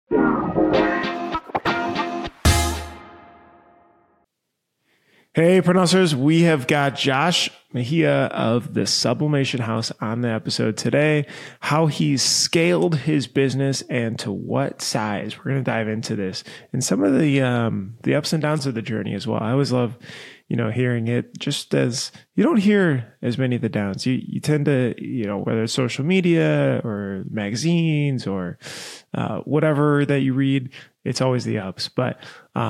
Hey, pronouncers, we have got Josh Mejia of the Sublimation House on the episode today, how he's scaled his business and to what size. We're going to dive into this and some of the ups and downs of the journey as well. I always love, hearing it just as you don't hear as many of the downs. You tend to, whether it's social media or magazines or whatever that you read, it's always the ups. But,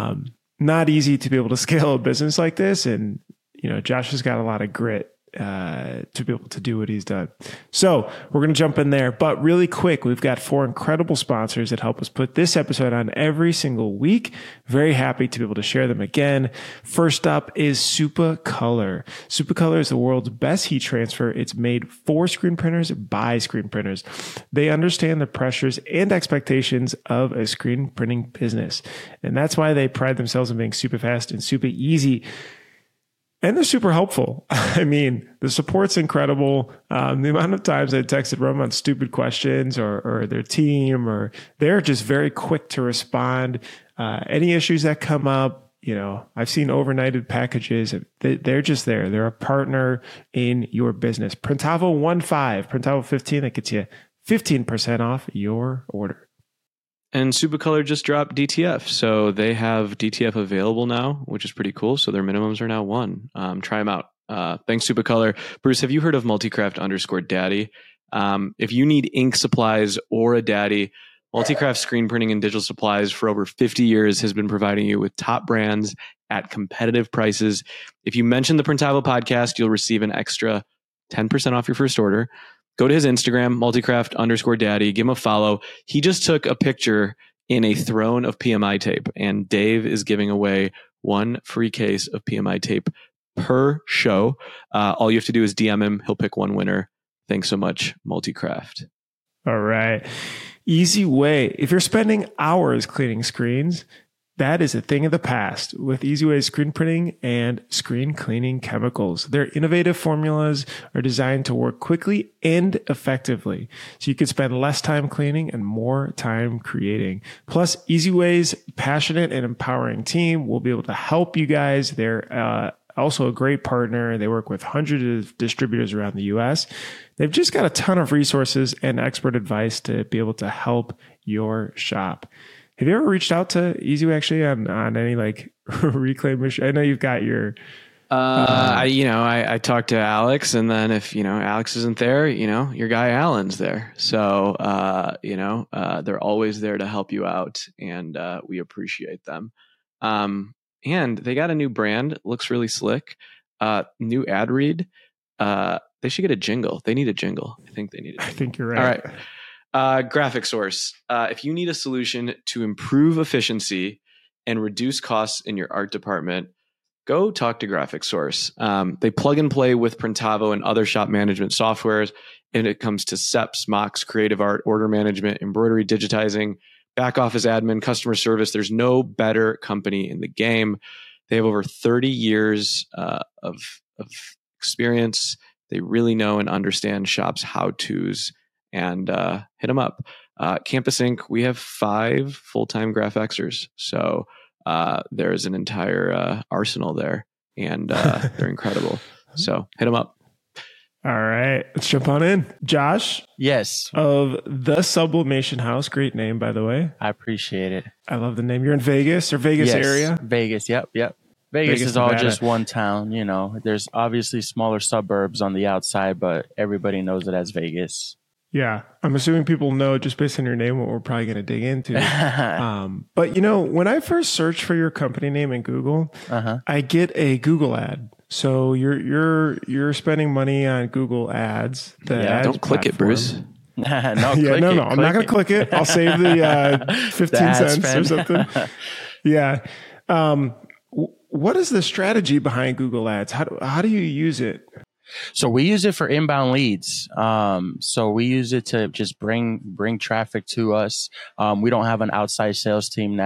not easy to be able to scale a business like this. And, Josh has got a lot of grit to be able to do what he's done. So we're going to jump in there. But really quick, we've got 4 incredible sponsors that help us put this episode on every single week. Very happy to be able to share them again. First up is Supacolor. Supacolor is the world's best heat transfer. It's made for screen printers by screen printers. They understand the pressures and expectations of a screen printing business. And that's why they pride themselves on being super fast and super easy. And they're super helpful. I mean, the support's incredible. The amount of times I texted Rome on stupid questions or their team, or they're just very quick to respond. Any issues that come up, I've seen overnighted packages. They're just there. They're a partner in your business. Printavo 15, Printavo 15, that gets you 15% off your order. And Supacolor just dropped DTF. So they have DTF available now, which is pretty cool. So their minimums are now 1. Try them out. Thanks, Supacolor. Bruce, have you heard of Multicraft_Daddy? If you need ink supplies or a daddy, Multicraft Screen Printing and Digital Supplies for over 50 years has been providing you with top brands at competitive prices. If you mention the Printavo podcast, you'll receive an extra 10% off your first order. Go to his Instagram, Multicraft_Daddy. Give him a follow. He just took a picture in a throne of PMI tape, and Dave is giving away 1 free case of PMI tape per show. All you have to do is DM him. He'll pick 1 winner. Thanks so much, Multicraft. All right. Easy way. If you're spending hours cleaning screens, that is a thing of the past with EasyWay screen printing and screen cleaning chemicals. Their innovative formulas are designed to work quickly and effectively, so you can spend less time cleaning and more time creating. Plus, EasyWay's passionate and empowering team will be able to help you guys. They're also a great partner. They work with hundreds of distributors around the US. They've just got a ton of resources and expert advice to be able to help your shop. Have you ever reached out to EasyWay actually on any like reclaim issue? I know you've got your. I talked to Alex, and then if Alex isn't there, your guy Alan's there. So they're always there to help you out, and we appreciate them. And they got a new brand, looks really slick. New ad read. They should get a jingle. They need a jingle. I think they need. I think you're right. All right. Graphic Source. If you need a solution to improve efficiency and reduce costs in your art department, go talk to Graphic Source. They plug and play with Printavo and other shop management softwares. And it comes to SEPs, mocks, creative art, order management, embroidery, digitizing, back office admin, customer service. There's no better company in the game. They have over 30 years of experience. They really know and understand shops' how-tos. And hit them up. Campus Ink, we have 5 full-time GraphXers. So there's an entire arsenal there, and they're incredible. So hit them up. All right, let's jump on in. Josh? Yes. Of the Sublimation House. Great name, by the way. I appreciate it. I love the name. You're in Vegas or Vegas area? Vegas, yep. Vegas is all Nevada. just one town, There's obviously smaller suburbs on the outside, but everybody knows it as Vegas. Yeah, I'm assuming people know just based on your name what we're probably going to dig into. But when I first searched for your company name in Google, I get a Google ad. So you're spending money on Google ads. Don't click it, Bruce. No, I'm not going to click it. I'll save the 15 cents or something. Yeah. What is the strategy behind Google Ads? How do you use it? So we use it for inbound leads. So we use it to just bring traffic to us. We don't have an outside sales team now.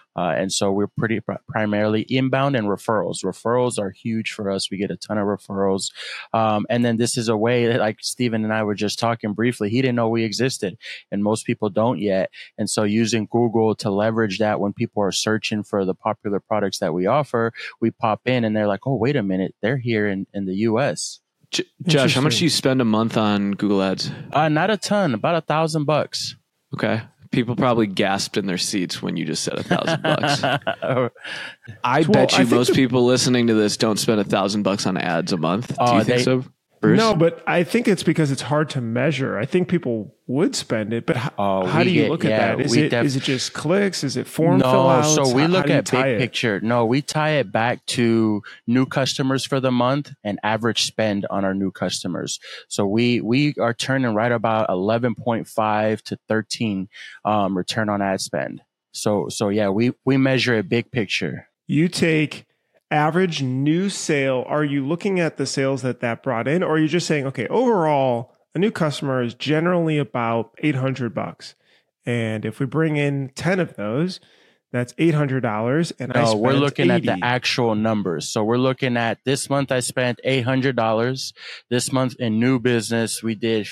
And so we're pretty primarily inbound and referrals. Referrals are huge for us. We get a ton of referrals. And then this is a way that, like Steven and I were just talking briefly, he didn't know we existed, and most people don't yet. And so using Google to leverage that when people are searching for the popular products that we offer, we pop in and they're like, oh, wait a minute, they're here in the US. Josh, how much do you spend a month on Google Ads? Not a ton, about $1,000. Okay. People probably gasped in their seats when you just said $1,000. I bet you most people listening to this don't spend $1,000 on ads a month. Do you think so, Bruce? No, but I think it's because it's hard to measure. I think people would spend it, but how do you look at that? Is it just clicks? Is it form fill outs? So we look at big picture. No, we tie it back to new customers for the month and average spend on our new customers. So we are turning right about 11.5 to 13 return on ad spend. So yeah, we measure a big picture. You take average new sale. Are you looking at the sales that brought in, or are you just saying, okay, overall, a new customer is generally about $800, and if we bring in 10 of those, that's $800. And no, we're looking at the actual numbers. So we're looking at this month I spent $800. This month in new business we did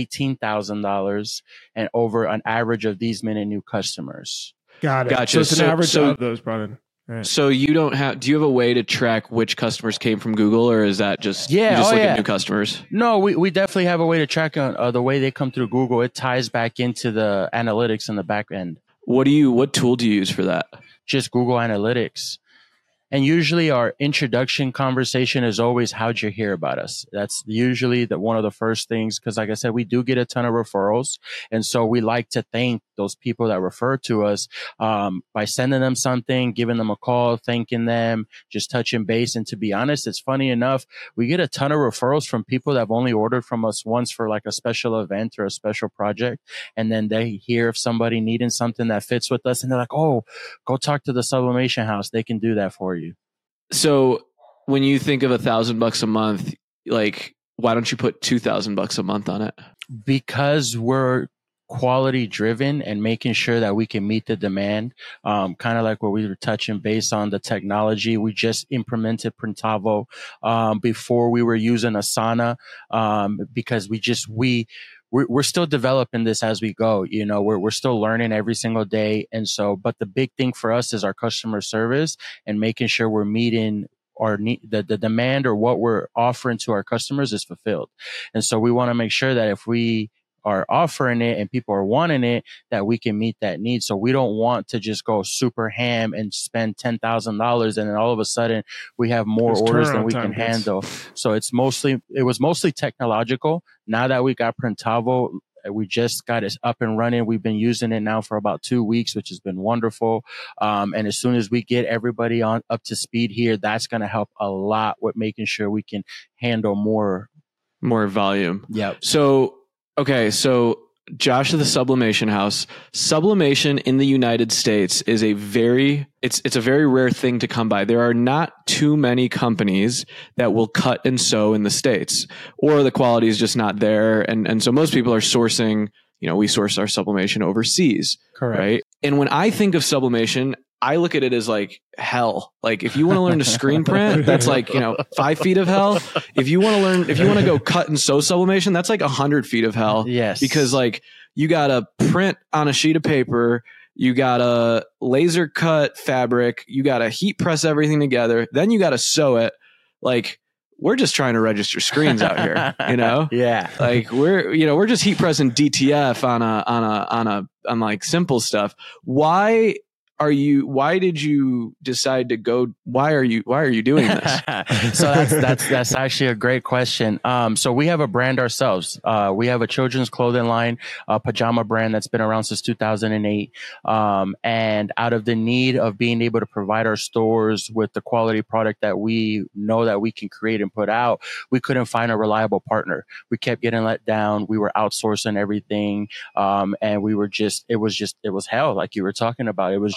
$18,000, and over an average of these many new customers. Got it. Gotcha. So it's an average of those brought in. Right. So do you have a way to track which customers came from Google, or is that just, you just look at new customers? No, we definitely have a way to track the way they come through Google. It ties back into the analytics in the back end. What tool do you use for that? Just Google Analytics. And usually our introduction conversation is always, how'd you hear about us? That's usually one of the first things, because like I said, we do get a ton of referrals. And so we like to thank those people that refer to us by sending them something, giving them a call, thanking them, just touching base. And to be honest, it's funny enough, we get a ton of referrals from people that have only ordered from us once for like a special event or a special project. And then they hear of somebody needing something that fits with us, and they're like, oh, go talk to the Sublimation House. They can do that for you. So when you think of $1,000 a month, like, why don't you put $2,000 a month on it? Because we're quality driven and making sure that we can meet the demand. Kind of like what we were touching based on the technology. We just implemented Printavo before we were using Asana because we're still developing this as we go. You know, we're still learning every single day. And so, but the big thing for us is our customer service and making sure we're meeting our need, the demand, or what we're offering to our customers is fulfilled. And so we want to make sure that if we are offering it and people are wanting it, that we can meet that need. So we don't want to just go super ham and spend $10,000 and then all of a sudden we have more orders than we can handle. So it was mostly technological. Now that we got Printavo, we just got it up and running. We've been using it now for about 2 weeks, which has been wonderful. And as soon as we get everybody up to speed here, that's going to help a lot with making sure we can handle more volume. Yep. So Josh of the Sublimation House. Sublimation in the United States is a very rare thing to come by. There are not too many companies that will cut and sew in the States, or the quality is just not there. And so most people are sourcing, we source our sublimation overseas. Correct. Right. And when I think of sublimation, I look at it as like hell. Like if you want to learn to screen print, that's like, 5 feet of hell. If you want to go cut and sew sublimation, that's like 100 feet of hell. Yes. Because like you got to print on a sheet of paper, you got to laser cut fabric, you got to heat press everything together. Then you got to sew it. Like we're just trying to register screens out here, Yeah. Like we're just heat pressing DTF on like simple stuff. Why did you decide to go? Why are you doing this? So that's actually a great question. So we have a brand ourselves. We have a children's clothing line, a pajama brand that's been around since 2008. And out of the need of being able to provide our stores with the quality product that we know that we can create and put out, we couldn't find a reliable partner. We kept getting let down. We were outsourcing everything. And it was hell, like you were talking about.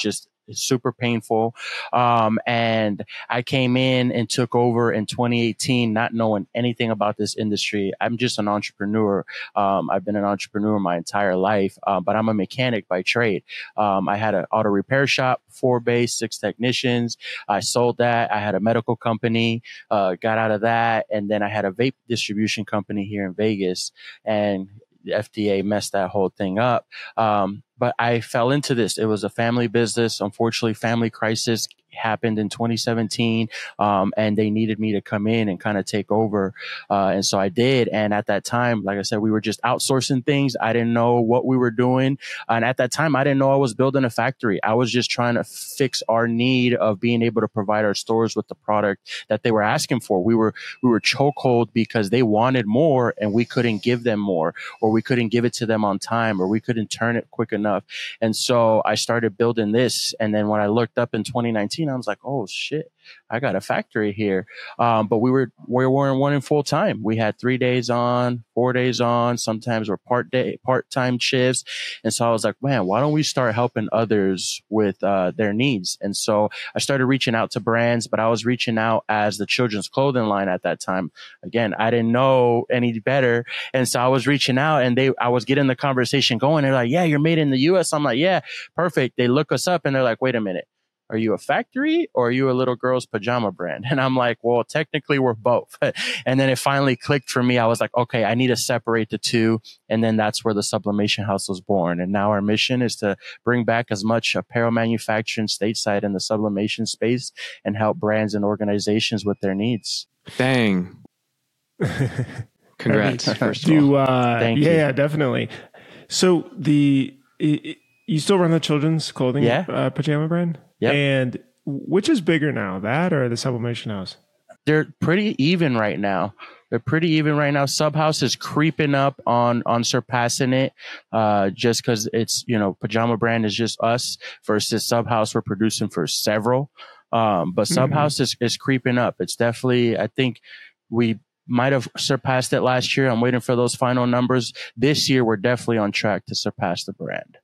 It's super painful. And I came in and took over in 2018, not knowing anything about this industry. I'm just an entrepreneur. I've been an entrepreneur my entire life, but I'm a mechanic by trade. I had an auto repair shop, 4 base, 6 technicians. I sold that. I had a medical company, got out of that. And then I had a vape distribution company here in Vegas, and the FDA messed that whole thing up. But I fell into this. It was a family business. Unfortunately, family crisis happened in 2017, and they needed me to come in and kind of take over. And so I did. And at that time, like I said, we were just outsourcing things. I didn't know what we were doing. And at that time, I didn't know I was building a factory. I was just trying to fix our need of being able to provide our stores with the product that they were asking for. We were chokehold because they wanted more and we couldn't give them more, or we couldn't give it to them on time, or we couldn't turn it quick enough. And so I started building this. And then when I looked up in 2019, I was like, oh shit, I got a factory here. But we weren't running full time. We had 3 days on, 4 days on. Sometimes we're part-time shifts. And so I was like, man, why don't we start helping others with their needs? And so I started reaching out to brands, but I was reaching out as the children's clothing line at that time. Again, I didn't know any better. And so I was reaching out, and I was getting the conversation going. They're like, yeah, you're made in the US. I'm like, yeah, perfect. They look us up and they're like, wait a minute. Are you a factory or are you a little girl's pajama brand? And I'm like, well, technically we're both. And then it finally clicked for me. I was like, okay, I need to separate the two. And then that's where the Sublimation House was born. And now our mission is to bring back as much apparel manufacturing stateside in the sublimation space and help brands and organizations with their needs. Dang. Congrats. First of all. Thank you. Yeah, definitely. So you still run the children's clothing pajama brand? Yep. And which is bigger now, that or the Sublimation House? They're pretty even right now. Subhouse is creeping up on surpassing it, just because it's, pajama brand is just us versus Subhouse. We're producing for several, but Subhouse is creeping up. It's definitely, I think we might have surpassed it last year. I'm waiting for those final numbers. This year, we're definitely on track to surpass the brand.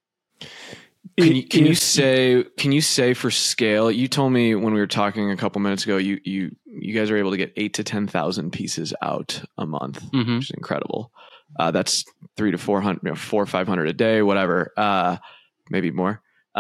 Can you say for scale? You told me when we were talking a couple minutes ago, you guys are able to get 8,000 to 10,000 pieces out a month, which is incredible. That's 300 to 400, 400 or 500 a day, whatever, maybe more.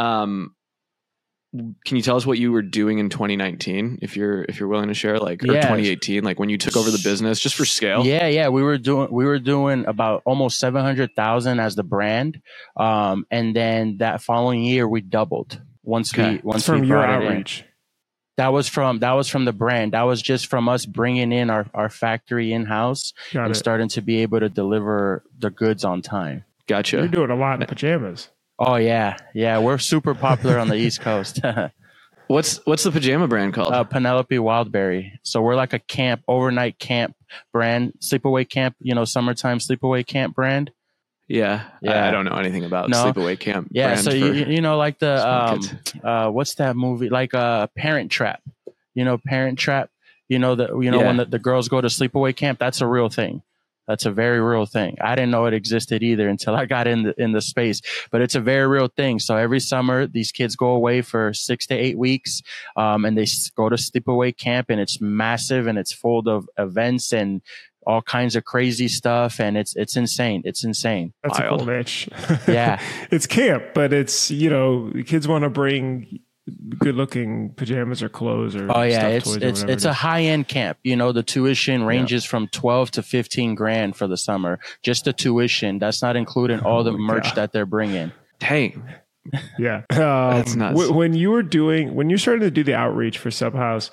Can you tell us what you were doing in 2019, if you're willing to share, or 2018, like when you took over the business, just for scale? Yeah. We were doing about almost 700,000 as the brand, and then that following year we doubled once we your outreach. That was from the brand. That was just from us bringing in our factory in house and starting to be able to deliver the goods on time. Gotcha. You're doing a lot in pajamas. Oh yeah. We're super popular on the East Coast. What's the pajama brand called? Penelope Wildberry. So we're like a overnight camp brand, sleepaway camp. Summertime sleepaway camp brand. Yeah. I don't know anything about sleepaway camp. Yeah. So like the what's that movie? Like Parent Trap. Parent Trap. When the girls go to sleepaway camp. That's a real thing. That's a very real thing. I didn't know it existed either until I got in the space, but it's a very real thing. So every summer, these kids go away for 6 to 8 weeks, and they go to sleepaway camp, and it's massive and it's full of events and all kinds of crazy stuff. And it's insane. It's insane. That's wild. A cool niche. Yeah. It's camp, but it's, kids want to bring good looking pajamas or clothes or it's a high end camp. The tuition ranges from 12 to 15 grand for the summer, just the tuition. That's not including all the merch that they're bringing. Dang. Yeah. That's nuts. When you started to do the outreach for Subhouse,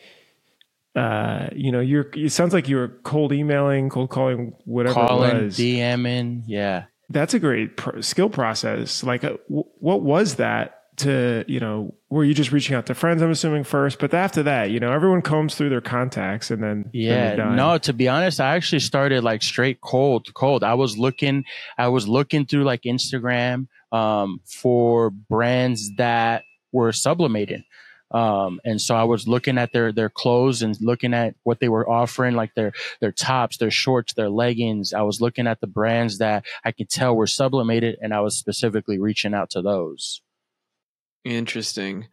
it sounds like you were cold emailing, cold calling, whatever it was. DMing. Yeah. That's a great skill process. Like, what was that? Were you just reaching out to friends, I'm assuming, first, but after that, everyone combs through their contacts and then. Yeah, no, to be honest, I actually started like straight cold. I was looking through like Instagram, for brands that were sublimated. And so I was looking at their clothes and looking at what they were offering, like their tops, their shorts, their leggings. I was looking at the brands that I could tell were sublimated, and I was specifically reaching out to those. Interesting.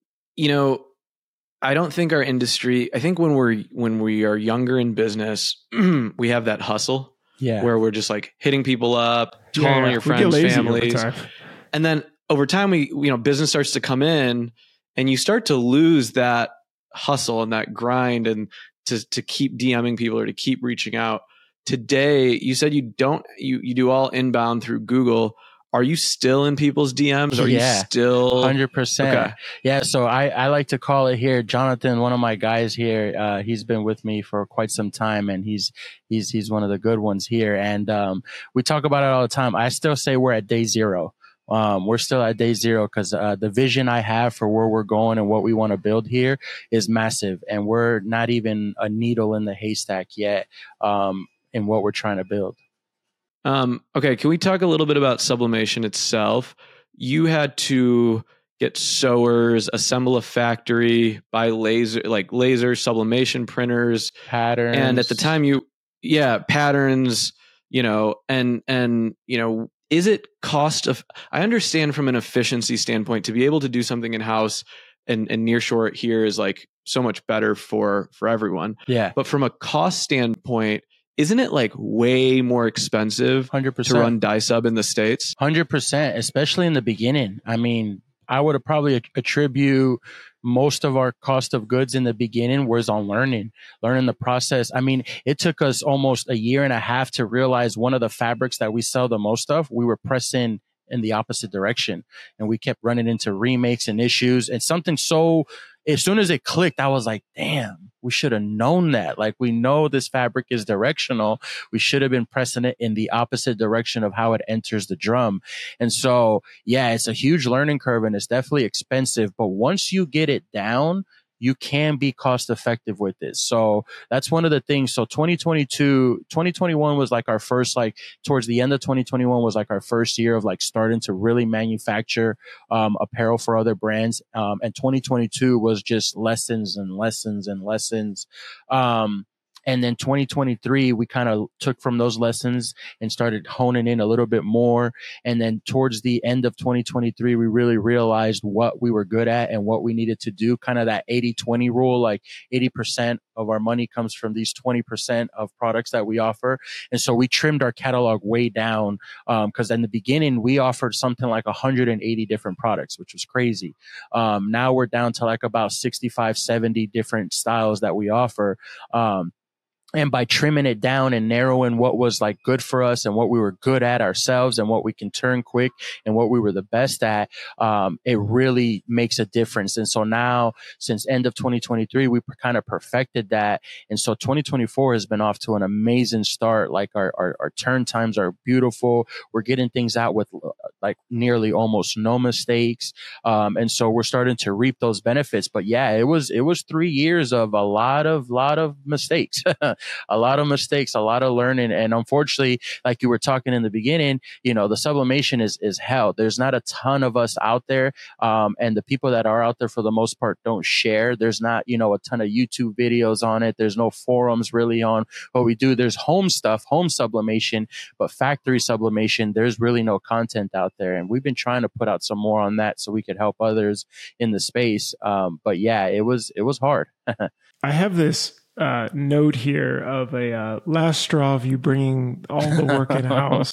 I don't think our industry, I think when we are younger in business, we have that hustle where we're just like hitting people up, calling your friends, families. And then over time, business starts to come in and you start to lose that hustle and that grind and to keep DMing people or to keep reaching out. Today, you said you do all inbound through Google. Are you still in people's DMs? Are you still 100%? Okay. Yeah. So I like to call it here. Jonathan, one of my guys here, he's been with me for quite some time, and he's one of the good ones here. And we talk about it all the time. I still say we're at day zero. We're still at day zero because the vision I have for where we're going and what we want to build here is massive, and we're not even a needle in the haystack yet in what we're trying to build. Okay, can we talk a little bit about sublimation itself? You had to get sewers, assemble a factory, buy laser sublimation printers, patterns, and at the time patterns. Is it cost of? I understand from an efficiency standpoint to be able to do something in house and nearshore it here is like so much better for everyone. Yeah, but from a cost standpoint, isn't it like way more expensive 100% to run dye sub in the States? 100%, especially in the beginning. I mean, I would have probably attribute most of our cost of goods in the beginning was on learning the process. I mean, it took us almost a year and a half to realize one of the fabrics that we sell the most of, we were pressing in the opposite direction. And we kept running into remakes and issues and something. So as soon as it clicked, I was like, damn, we should have known that. Like, we know this fabric is directional. We should have been pressing it in the opposite direction of how it enters the drum. And so, yeah, it's a huge learning curve and it's definitely expensive. But once you get it down, you can be cost effective with this. So that's one of the things. So 2021 was like our first, like towards the end of 2021 was like our first year of like starting to really manufacture apparel for other brands. And 2022 was just lessons and lessons and lessons. And then 2023, we kind of took from those lessons and started honing in a little bit more. And then towards the end of 2023, we really realized what we were good at and what we needed to do. Kind of that 80-20 rule, like 80% of our money comes from these 20% of products that we offer. And so we trimmed our catalog way down because in the beginning, we offered something like 180 different products, which was crazy. Now we're down to like about 65, 70 different styles that we offer. And by trimming it down and narrowing what was like good for us and what we were good at ourselves and what we can turn quick and what we were the best at, it really makes a difference. And so now, since end of 2023, we kind of perfected that. And so 2024 has been off to an amazing start. Like our turn times are beautiful. We're getting things out with like nearly almost no mistakes. And so we're starting to reap those benefits. But yeah, it was 3 years of a lot of mistakes. A lot of mistakes, a lot of learning. And unfortunately, like you were talking in the beginning, the sublimation is hell. There's not a ton of us out there. And the people that are out there for the most part don't share. There's not, a ton of YouTube videos on it. There's no forums really on what we do. There's home stuff, home sublimation, but factory sublimation, there's really no content out there. And we've been trying to put out some more on that so we could help others in the space. But yeah, it was hard. I have this note here of a last straw of you bringing all the work in house.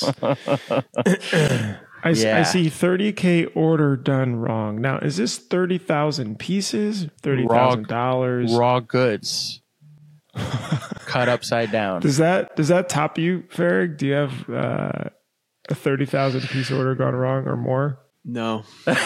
I see 30K order done wrong. Now, is this 30,000 pieces? $30,000 raw goods cut upside down. Does that top you, Farrig? Do you have a 30,000 piece order gone wrong or more? No.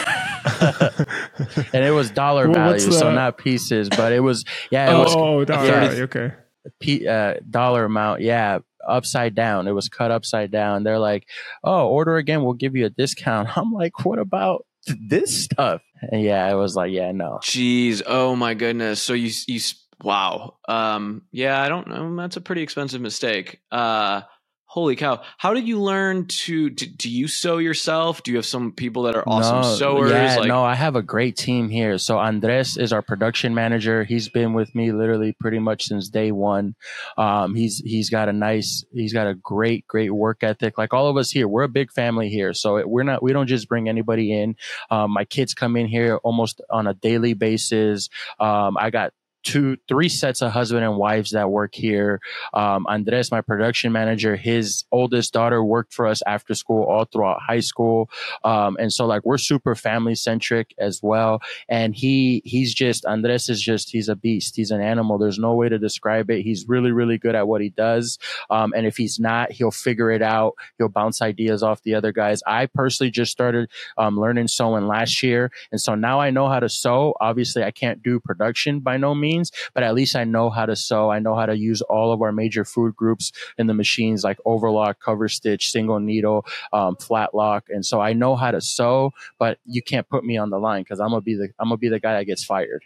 And it was dollar value, so not pieces, but it was dollar value, okay. Dollar amount, upside down. It was cut upside down. They're like, "Oh, order again, we'll give you a discount." I'm like, "What about this stuff?" And it was like, no. Jeez, oh my goodness. So you wow. I don't know. That's a pretty expensive mistake. Holy cow. How did you learn to, do you sew yourself? Do you have some people that are awesome sewers? No, I have a great team here. So Andres is our production manager. He's been with me literally pretty much since day one. He's got a great work ethic. Like all of us here, we're a big family here. So we don't just bring anybody in. My kids come in here almost on a daily basis. I got 3 sets of husband and wives that work here. Andres, my production manager, his oldest daughter worked for us after school all throughout high school. And so like we're super family centric as well. And Andres is he's a beast. He's an animal. There's no way to describe it. He's really, really good at what he does. And if he's not, he'll figure it out. He'll bounce ideas off the other guys. I personally just started learning sewing last year. And so now I know how to sew. Obviously I can't do production by no means, but at least I know how to sew. I know how to use all of our major food groups in the machines like overlock, cover stitch, single needle, flat lock. And so I know how to sew, but you can't put me on the line because I'm gonna be the guy that gets fired.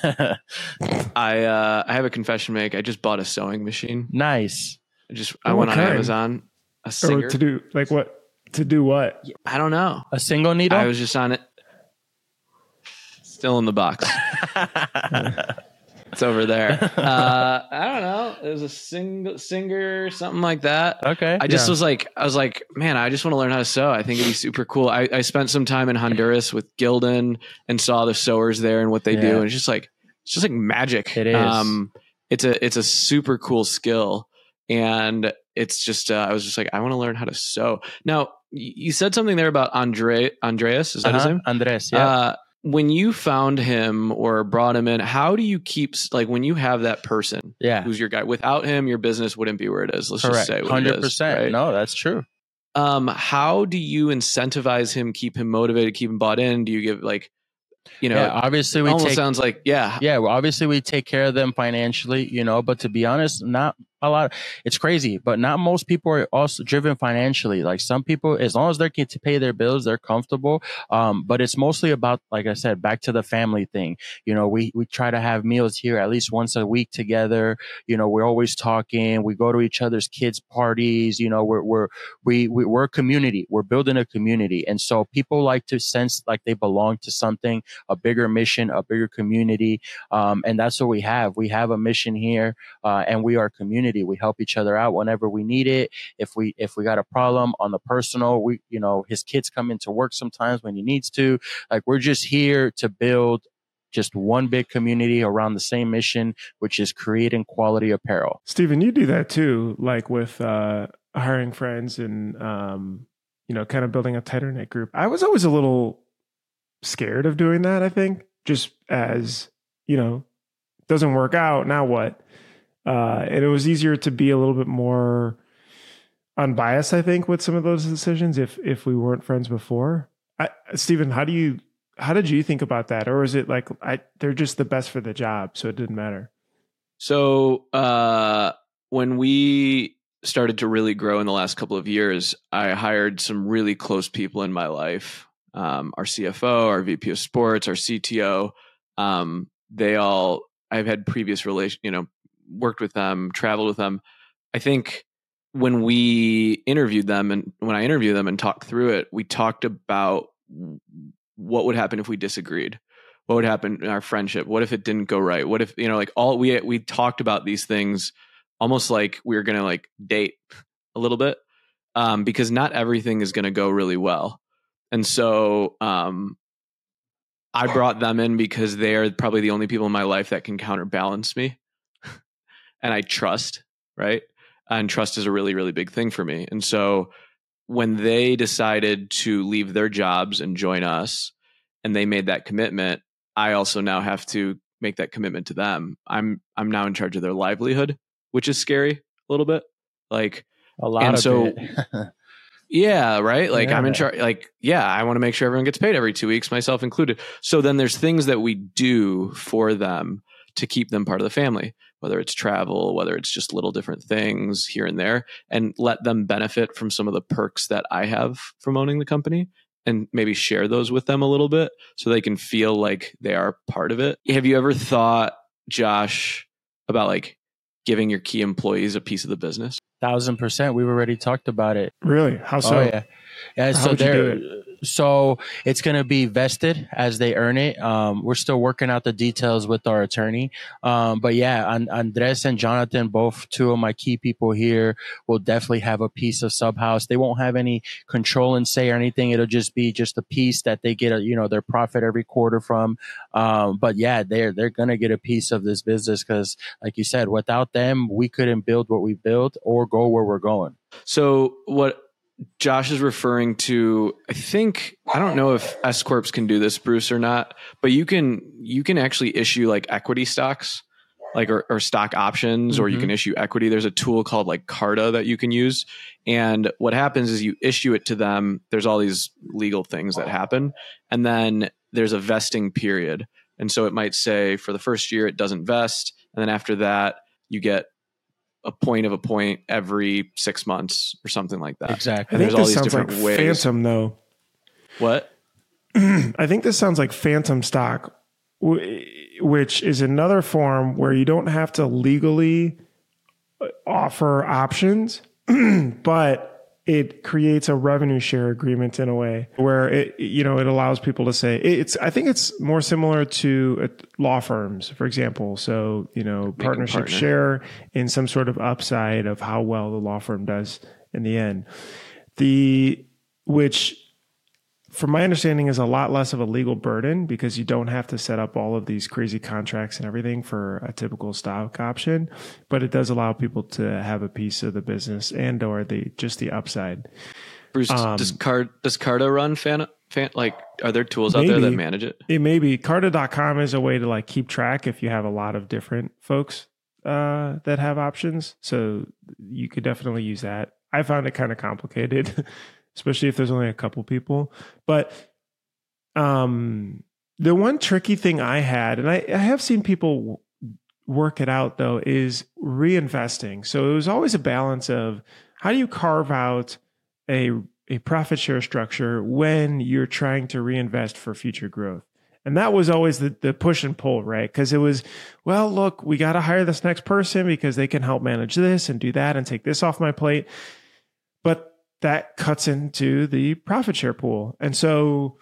I have a confession to make. I just bought a sewing machine. Nice. I went on Amazon. A Singer. Or to do like what? To do what? I don't know. A single needle? I was just on it. Still in the box. It's over there. I don't know. It was a Singer, something like that. Okay. I was like, man, I just want to learn how to sew. I think it'd be super cool. I spent some time in Honduras with Gildan and saw the sewers there and what they do. And it's just like magic. It is. It's a super cool skill. And it's just, I was just like, I want to learn how to sew. Now, you said something there about Andreas. Is that his name? Andres. Yeah. When you found him or brought him in, how do you keep, like when you have that person who's your guy, without him, your business wouldn't be where it is. Let's just say 100%. Right? No, that's true. How do you incentivize him, keep him motivated, keep him bought in? Do you give obviously sounds like, well, obviously we take care of them financially, but to be honest, not a lot. It's crazy, but not most people are also driven financially. Like some people, as long as they can pay their bills, they're comfortable. But it's mostly about, like I said, back to the family thing. We try to have meals here at least once a week together. We're always talking. We go to each other's kids' parties. We're a community. We're building a community. And so people like to sense like they belong to something, a bigger mission, a bigger community. And that's what we have. We have a mission here, and we are a community. We help each other out whenever we need it. If we got a problem on the personal, his kids come into work sometimes when he needs to. Like we're just here to build just one big community around the same mission, which is creating quality apparel. Steven, you do that too, like with hiring friends and kind of building a tighter knit group. I was always a little scared of doing that, I think, just as, doesn't work out, now what? And it was easier to be a little bit more unbiased, I think, with some of those decisions if we weren't friends before. Steven, how did you think about that? Or is it like they're just the best for the job, so it didn't matter? So when we started to really grow in the last couple of years, I hired some really close people in my life. Our CFO, our VP of sports, our CTO, I've had previous worked with them, traveled with them. I think when we interviewed them and when I interviewed them and talked through it, we talked about what would happen if we disagreed. What would happen in our friendship? What if it didn't go right? What if, we talked about these things almost like we were going to date a little bit, because not everything is going to go really well. And so, I brought them in because they are probably the only people in my life that can counterbalance me. And I trust, right? And trust is a really, really big thing for me. And so when they decided to leave their jobs and join us, and they made that commitment, I also now have to make that commitment to them. I'm now in charge of their livelihood, which is scary a little bit. Like a lot of it. Yeah, right. I'm in charge. I want to make sure everyone gets paid every 2 weeks, myself included. So then there's things that we do for them to keep them part of the family, whether it's travel, whether it's just little different things here and there, and let them benefit from some of the perks that I have from owning the company and maybe share those with them a little bit so they can feel like they are part of it. Have you ever thought, Josh, about giving your key employees a piece of the business? 1,000%. We've already talked about it. Really? How so? Oh yeah. Yeah, How so would you do they're so it's going to be vested as they earn it. We're still working out the details with our attorney. But yeah, Andres and Jonathan, both two of my key people here, will definitely have a piece of Subhouse. They won't have any control and say or anything. It'll just be just a piece that they get, their profit every quarter from. But yeah, they're going to get a piece of this business because, like you said, without them, we couldn't build what we built or go where we're going. So what Josh is referring to, I don't know if S Corps can do this, Bruce, or not, but you can actually issue like equity stocks, like or stock options, or you can issue equity. There's a tool called like Carta that you can use. And what happens is you issue it to them. There's all these legal things that happen. And then there's a vesting period. And so it might say for the first year, it doesn't vest. And then after that, you get a point every 6 months or something like that. Exactly. I think this sounds like Phantom, though. What? I think this sounds like Phantom stock, which is another form where you don't have to legally offer options, but it creates a revenue share agreement in a way where it allows people to say I think it's more similar to law firms, for example. So, partnership share in some sort of upside of how well the law firm does in the end. Which from my understanding is a lot less of a legal burden because you don't have to set up all of these crazy contracts and everything for a typical stock option, but it does allow people to have a piece of the business and or just the upside. Bruce, does Carta run like, are there tools out there that manage it? It may be. Carta.com is a way to like keep track if you have a lot of different folks that have options. So you could definitely use that. I found it kind of complicated. Especially if there's only a couple people. But the one tricky thing I had, and I have seen people work it out though, is reinvesting. So it was always a balance of how do you carve out a profit share structure when you're trying to reinvest for future growth. And that was always the push and pull, right? Because it was, well, look, we got to hire this next person because they can help manage this and do that and take this off my plate. But that cuts into the profit share pool. And so,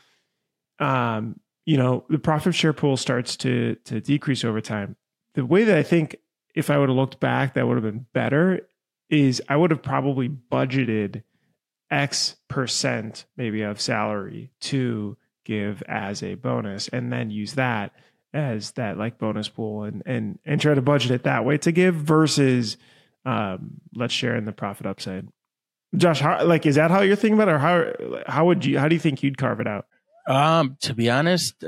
the profit share pool starts to decrease over time. The way that I think if I would have looked back, that would have been better is I would have probably budgeted X percent maybe of salary to give as a bonus and then use that as that like bonus pool and try to budget it that way to give versus let's share in the profit upside. Josh, is that how you're thinking about it, or how do you think you'd carve it out? To be honest,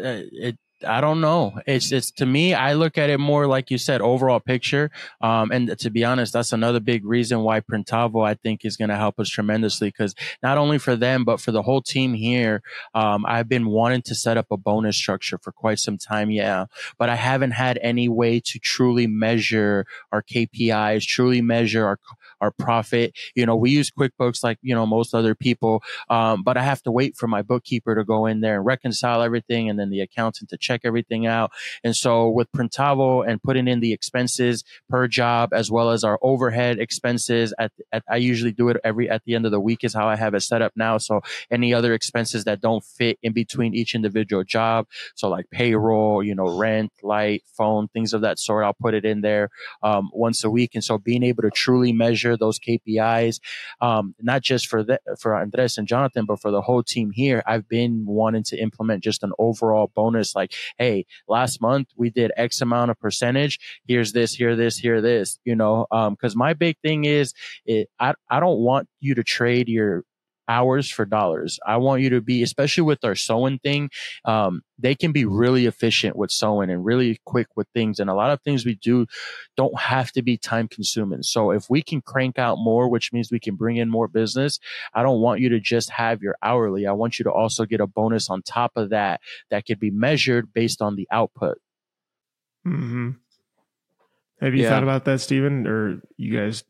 I don't know. It's to me, I look at it more like you said, overall picture. And to be honest, that's another big reason why Printavo, I think, is going to help us tremendously because not only for them, but for the whole team here, I've been wanting to set up a bonus structure for quite some time. Yeah. But I haven't had any way to truly measure our KPIs, truly measure our profit. We use QuickBooks like, most other people. But I have to wait for my bookkeeper to go in there and reconcile everything and then the accountant to check everything out. And so with Printavo and putting in the expenses per job, as well as our overhead expenses I usually do it at the end of the week is how I have it set up now. So any other expenses that don't fit in between each individual job. So like payroll, rent, light, phone, things of that sort. I'll put it in there, once a week. And so being able to truly measure those KPIs, not just for Andres and Jonathan, but for the whole team here, I've been wanting to implement just an overall bonus. Like, hey, last month we did X amount of percentage. Here's this, here this, because my big thing is I don't want you to trade your hours for dollars. I want you to be, especially with our sewing thing, they can be really efficient with sewing and really quick with things. And a lot of things we do don't have to be time consuming. So if we can crank out more, which means we can bring in more business, I don't want you to just have your hourly. I want you to also get a bonus on top of that could be measured based on the output. Mm-hmm. Have you thought about that, Steven, or you guys?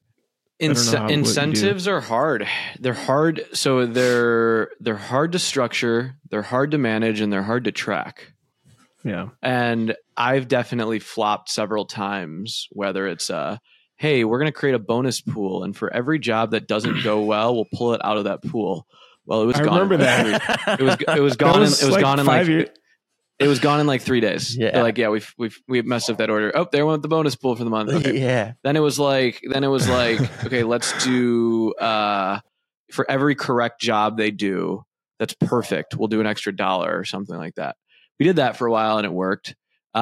Incentives are hard. They're hard. So they're hard to structure, they're hard to manage, and they're hard to track. Yeah. And I've definitely flopped several times, whether it's hey, we're going to create a bonus pool, and for every job that doesn't go well, we'll pull it out of that pool. Well, it was I gone. remember that. It was gone. It was gone in 5 years. It was gone in like 3 days. Yeah. They're like, yeah, we've messed up that order. Oh, there went the bonus pool for the month. Okay. Yeah. Then it was like, okay, let's do for every correct job they do, that's perfect, we'll do an extra $1 or something like that. We did that for a while and it worked.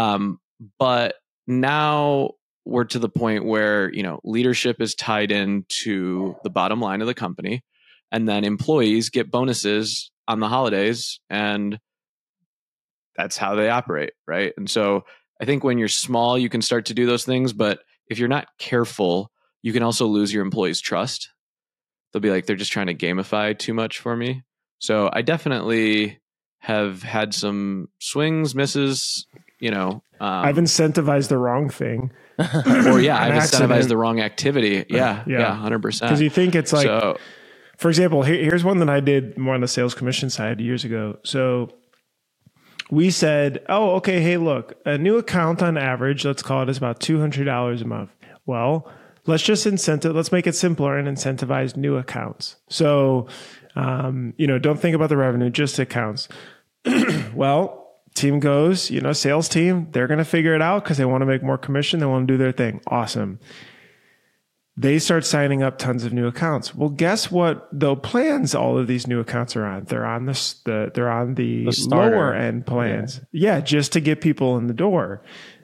But now we're to the point where, leadership is tied into the bottom line of the company, and then employees get bonuses on the holidays, and that's how they operate, right? And so I think when you're small, you can start to do those things, but if you're not careful, you can also lose your employees' trust. They'll be like, they're just trying to gamify too much for me. So I definitely have had some swings, misses, I've incentivized the wrong thing. Or yeah, I've accident. incentivized the wrong activity. Yeah, 100%. Because you think it's like, for example, here's one that I did more on the sales commission side years ago. So we said, oh, okay, hey, look, a new account on average, let's call it, is about $200 a month. Well, let's just let's make it simpler and incentivize new accounts. So, don't think about the revenue, just accounts. Well, team goes, sales team, they're going to figure it out because they want to make more commission. They want to do their thing. Awesome. They start signing up tons of new accounts. Well, guess what? The plans all of these new accounts are on. They're on the lower end plans. Yeah, just to get people in the door.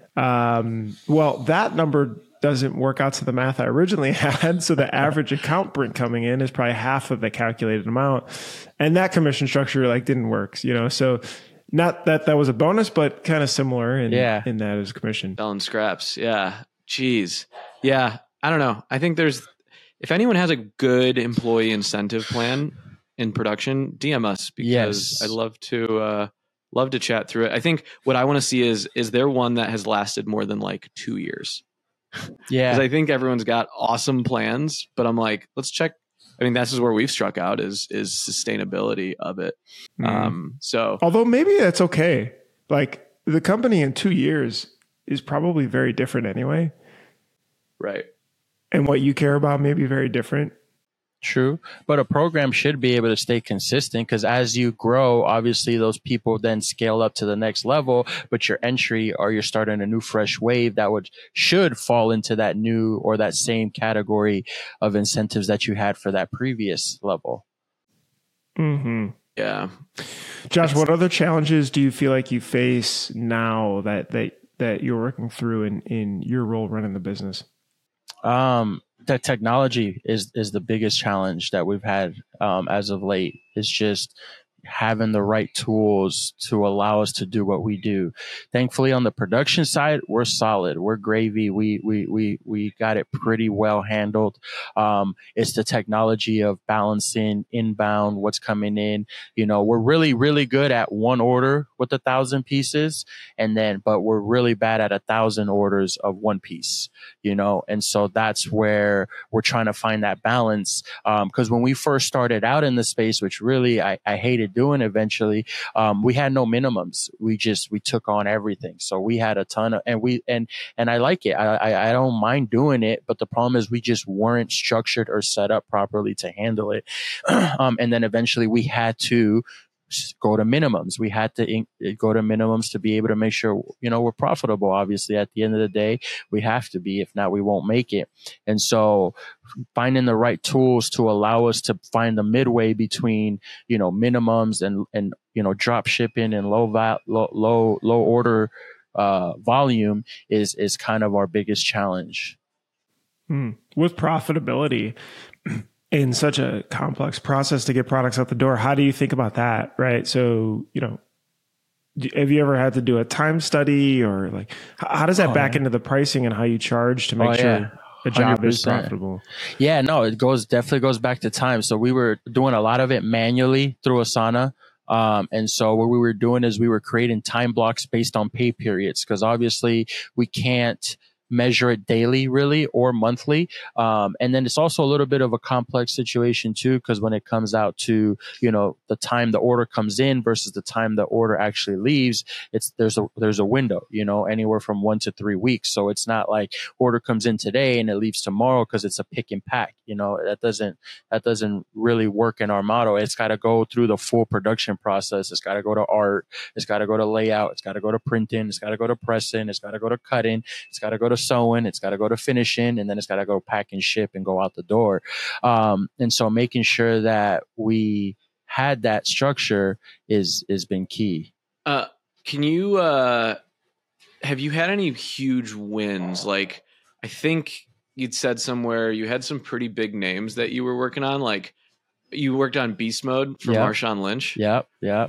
Well, that number doesn't work out to the math I originally had. So the average account print coming in is probably half of the calculated amount. And that commission structure didn't work, So not that was a bonus, but kind of similar in that as commission. Selling scraps. Yeah. Jeez. Yeah. I don't know. I think if anyone has a good employee incentive plan in production, DM us, because I'd love to chat through it. I think what I want to see is there one that has lasted more than 2 years? Yeah. Because I think everyone's got awesome plans, but I'm like, let's check. I mean, this is where we've struck out is sustainability of it. So although maybe that's okay. The company in 2 years is probably very different anyway. Right. And what you care about may be very different. True. But a program should be able to stay consistent, because as you grow, obviously those people then scale up to the next level, but your entry, or you're starting a new fresh wave that should fall into that new or that same category of incentives that you had for that previous level. Mm-hmm. Yeah. Josh, what other challenges do you feel like you face now that you're working through in your role running the business? The technology is the biggest challenge that we've had as of late. It's just having the right tools to allow us to do what we do. Thankfully, on the production side, we're solid. We're gravy. We got it pretty well handled. It's the technology of balancing inbound, what's coming in. We're really, really good at one order with 1,000 pieces, but we're really bad at 1,000 orders of one piece, and so that's where we're trying to find that balance. Because when we first started out in the space, which really I hated doing eventually, we had no minimums. We took on everything. So we had a ton of, and I like it. I don't mind doing it, but the problem is we just weren't structured or set up properly to handle it. And then eventually we had to go to minimums. We had to go to minimums to be able to make sure, we're profitable. Obviously, at the end of the day, we have to be. If not, we won't make it. And so finding the right tools to allow us to find the midway between, minimums and drop shipping and low order volume is kind of our biggest challenge. With profitability in such a complex process to get products out the door, how do you think about that? Right. So, have you ever had to do a time study, or how does that back into the pricing and how you charge to make sure a job 100%. Is profitable? Yeah, no, it definitely goes back to time. So we were doing a lot of it manually through Asana. And so what we were doing is we were creating time blocks based on pay periods, because obviously we can't measure it daily really or monthly. And then it's also a little bit of a complex situation too, because when it comes out to, the time the order comes in versus the time the order actually leaves, there's a window, anywhere from 1 to 3 weeks. So it's not like order comes in today and it leaves tomorrow because it's a pick and pack. That doesn't really work in our model. It's got to go through the full production process. It's got to go to art. It's got to go to layout. It's got to go to printing. It's got to go to pressing. It's got to go to cutting. It's got to go to sewing. It's got to go to finishing, and then it's got to go pack and ship and go out the door. And so making sure that we had that structure is been key. Can you have you had any huge wins? Like, I think you'd said somewhere you had some pretty big names that you were working on. Like, you worked on Beast Mode for Marshawn Lynch. Yep.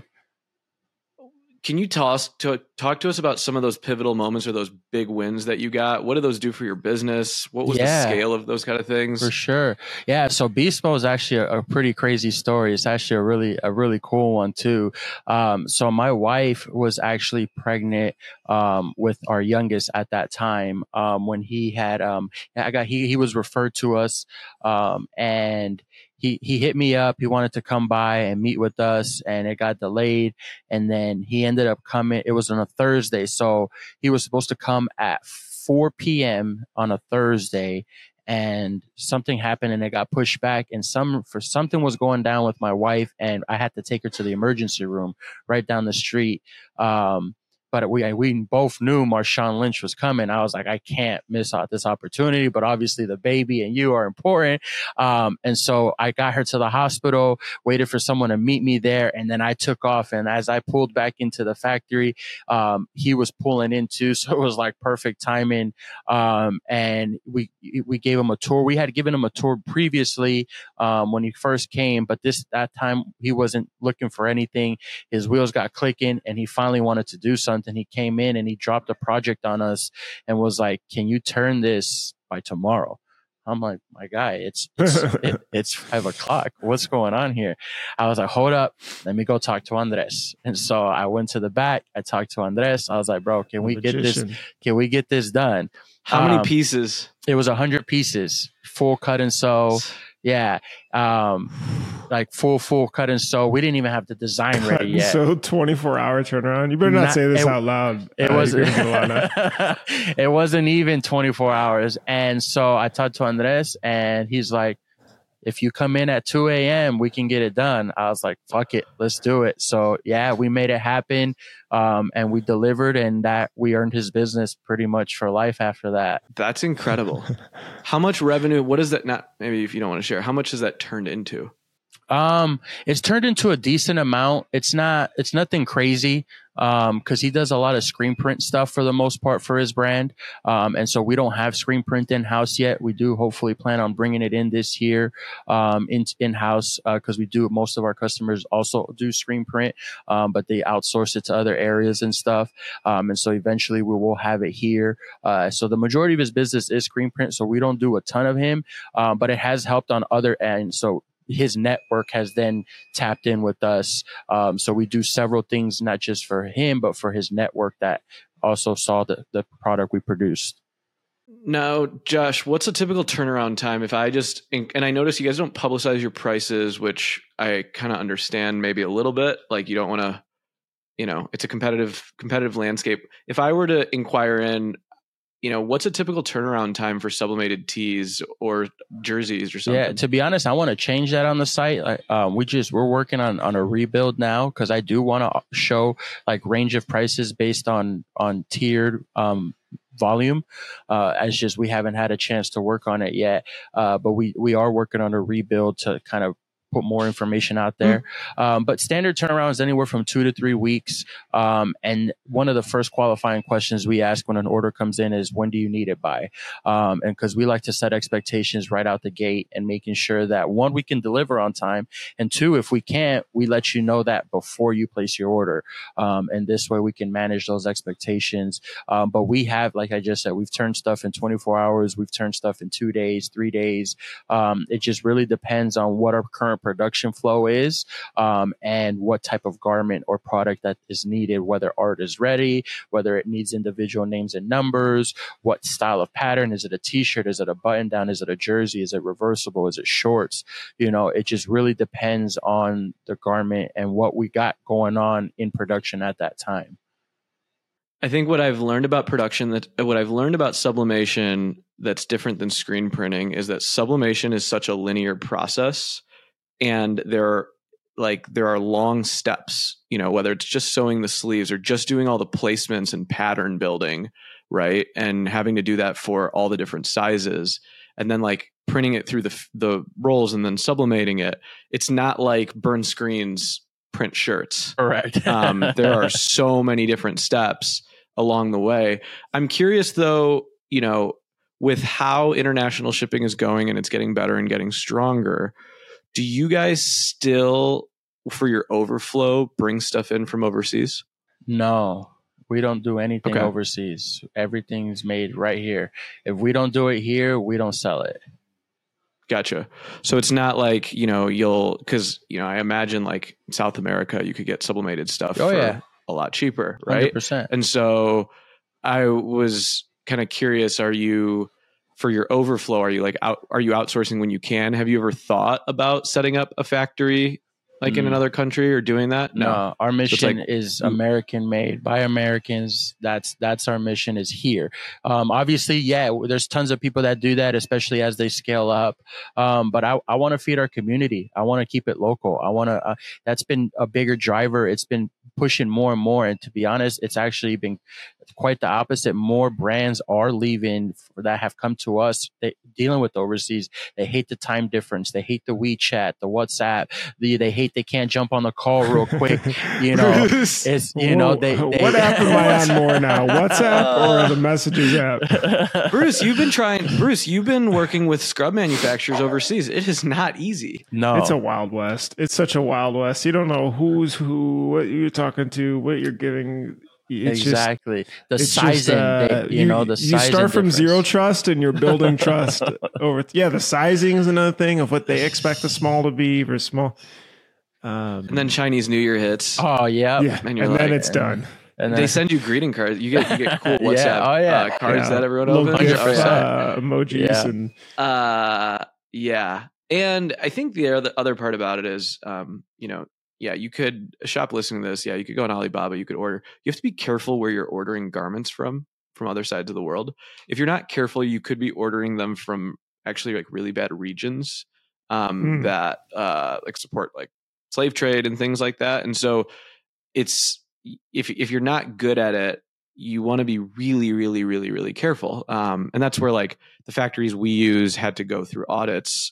Can you talk to us about some of those pivotal moments or those big wins that you got? What do those do for your business? What was the scale of those kind of things? For sure. Yeah. So Beast Mode is actually a pretty crazy story. It's actually a really cool one too. So my wife was actually pregnant with our youngest at that time when he had he was referred to us and he hit me up. He wanted to come by and meet with us, and it got delayed. And then he ended up coming. It was on a Thursday. So he was supposed to come at 4 p.m. on a Thursday, and something happened and it got pushed back, and something was going down with my wife, and I had to take her to the emergency room right down the street. But we both knew Marshawn Lynch was coming. I was like, I can't miss out this opportunity, but obviously the baby and you are important. And so I got her to the hospital, waited for someone to meet me there, and then I took off. And as I pulled back into the factory, he was pulling in too. So it was like perfect timing. And we gave him a tour. We had given him a tour previously when he first came, but that time he wasn't looking for anything. His wheels got clicking and he finally wanted to do something. And he came in and he dropped a project on us and was like, "Can you turn this by tomorrow?" I'm like, "My guy, it's 5 o'clock. What's going on here?" I was like, "Hold up. Let me go talk to Andres." And so I went to the back. I talked to Andres. I was like, "Bro, can we get this done?" How many pieces? It was 100 pieces, full cut and sew. Yeah. Like full cut and sew. We didn't even have the design ready yet. So 24-hour turnaround. You better not say this out loud. It wasn't. It wasn't even 24 hours. And so I talked to Andres, and he's like, "If you come in at 2 a.m., we can get it done." I was like, "Fuck it, let's do it." So yeah, we made it happen, and we delivered, and that we earned his business pretty much for life after that. That's incredible. How much revenue? What is that? Not maybe if you don't want to share. How much has that turned into? It's turned into a decent amount. It's nothing crazy. Cause he does a lot of screen print stuff for the most part for his brand. And so we don't have screen print in house yet. We do hopefully plan on bringing it in this year, in house, cause most of our customers also do screen print, but they outsource it to other areas and stuff. And so eventually we will have it here. So the majority of his business is screen print. So we don't do a ton of him, but it has helped on other ends. So his network has then tapped in with us. So we do several things, not just for him, but for his network that also saw the product we produced. Now, Josh, what's a typical turnaround time? If I and I notice you guys don't publicize your prices, which I kind of understand maybe a little bit, like you don't want to, it's a competitive landscape. If I were to inquire in, what's a typical turnaround time for sublimated tees or jerseys or something? Yeah, to be honest, I want to change that on the site. We're working on a rebuild now because I do want to show like range of prices based on tiered volume. As just we haven't had a chance to work on it yet, but we are working on a rebuild to kind of put more information out there. But standard turnaround is anywhere from 2 to 3 weeks. And one of the first qualifying questions we ask when an order comes in is, when do you need it by? And because we like to set expectations right out the gate and making sure that, one, we can deliver on time, and two, if we can't, we let you know that before you place your order. And this way we can manage those expectations. But we have, like I just said, we've turned stuff in 24 hours. We've turned stuff in 2 days, 3 days. It just really depends on what our current production flow is, and what type of garment or product that is needed, whether art is ready, whether it needs individual names and numbers, what style of pattern. Is it a t-shirt? Is it a button down? Is it a jersey? Is it reversible? Is it shorts? It just really depends on the garment and what we got going on in production at that time. I think what I've learned about sublimation that's different than screen printing is that sublimation is such a linear process, and there are long steps, whether it's just sewing the sleeves or just doing all the placements and pattern building, right? And having to do that for all the different sizes, and then like printing it through the rolls and then sublimating it. It's not like burn screens, print shirts. Correct. There are so many different steps along the way. I'm curious though, with how international shipping is going and it's getting better and getting stronger, do you guys still, for your overflow, bring stuff in from overseas? No, we don't do anything overseas. Everything's made right here. If we don't do it here, we don't sell it. Gotcha. So it's not like, because I imagine like in South America, you could get sublimated stuff for a lot cheaper, right? 100%. And so I was kind of curious, for your overflow, are you outsourcing when you can? Have you ever thought about setting up a factory like in another country or doing that? No, our mission is American made by Americans. That's our mission, is here. Obviously, there's tons of people that do that, especially as they scale up. But I want to feed our community. I want to keep it local. I want to, that's been a bigger driver. It's been pushing more and more. And to be honest, it's actually been quite the opposite. More brands are leaving that have come to us dealing with overseas. They hate the time difference. They hate the WeChat, the WhatsApp. They hate they can't jump on the call real quick. Bruce, it's what app am I on more now? WhatsApp or the messages app? Bruce, you've been working with scrub manufacturers overseas. It is not easy. No, it's a Wild West. It's such a Wild West. You don't know who's who, what you're talking to, what you're giving. It's exactly just, the sizing. The sizing. You start from zero trust and you're building trust over. The sizing is another thing of what they expect the small to be versus small. And then Chinese New Year hits. Oh yeah, and then it's done. And they send you greeting cards. You get cool WhatsApp cards that everyone opens. Emojis and And I think the other part about it is, you could shop listening to this. Yeah, you could go on Alibaba. You could order. You have to be careful where you're ordering garments from other sides of the world. If you're not careful, you could be ordering them from actually like really bad regions that like support like slave trade and things like that. And so it's if you're not good at it, you want to be really, really, really, really careful. And that's where like the factories we use had to go through audits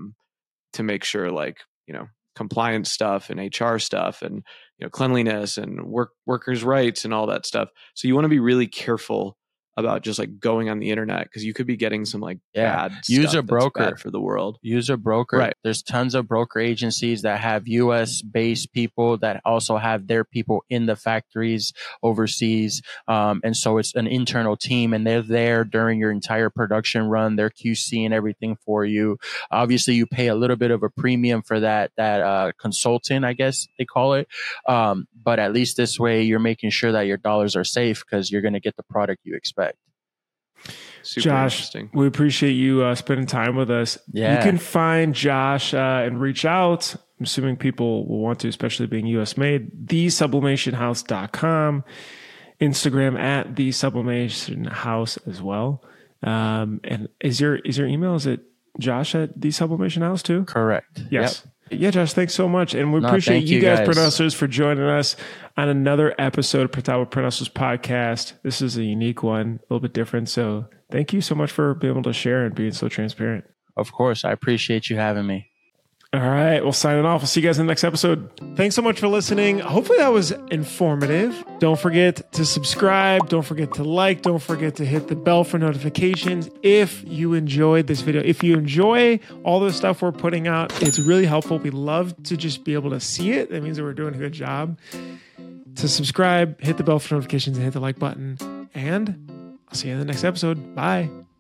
to make sure like, compliance stuff and HR stuff and, cleanliness and workers' rights and all that stuff. So you want to be really careful about just like going on the internet, because you could be getting some like bad use stuff a broker bad for the world. Use a broker. Right. There's tons of broker agencies that have US based people that also have their people in the factories overseas. And so it's an internal team and they're there during your entire production run. They're QCing everything for you. Obviously you pay a little bit of a premium for that consultant, I guess they call it. But at least this way you're making sure that your dollars are safe because you're going to get the product you expect. Super Josh, we appreciate you spending time with us. Yeah. You can find Josh and reach out. I'm assuming people will want to, especially being US made. TheSublimationHouse.com, Instagram at TheSublimationHouse as well. And is your email, is it Josh at TheSublimationHouse too? Correct. Yes. Yep. Yeah, Josh, thanks so much. And we appreciate you guys, Print Hustlers, for joining us on another episode of Printavo Print Hustlers podcast. This is a unique one, a little bit different. So thank you so much for being able to share and being so transparent. Of course. I appreciate you having me. All right. Well, signing off. We'll see you guys in the next episode. Thanks so much for listening. Hopefully that was informative. Don't forget to subscribe. Don't forget to like. Don't forget to hit the bell for notifications. If you enjoyed this video, if you enjoy all the stuff we're putting out, it's really helpful. We love to just be able to see it. That means that we're doing a good job. To subscribe, hit the bell for notifications, and hit the like button. And I'll see you in the next episode. Bye.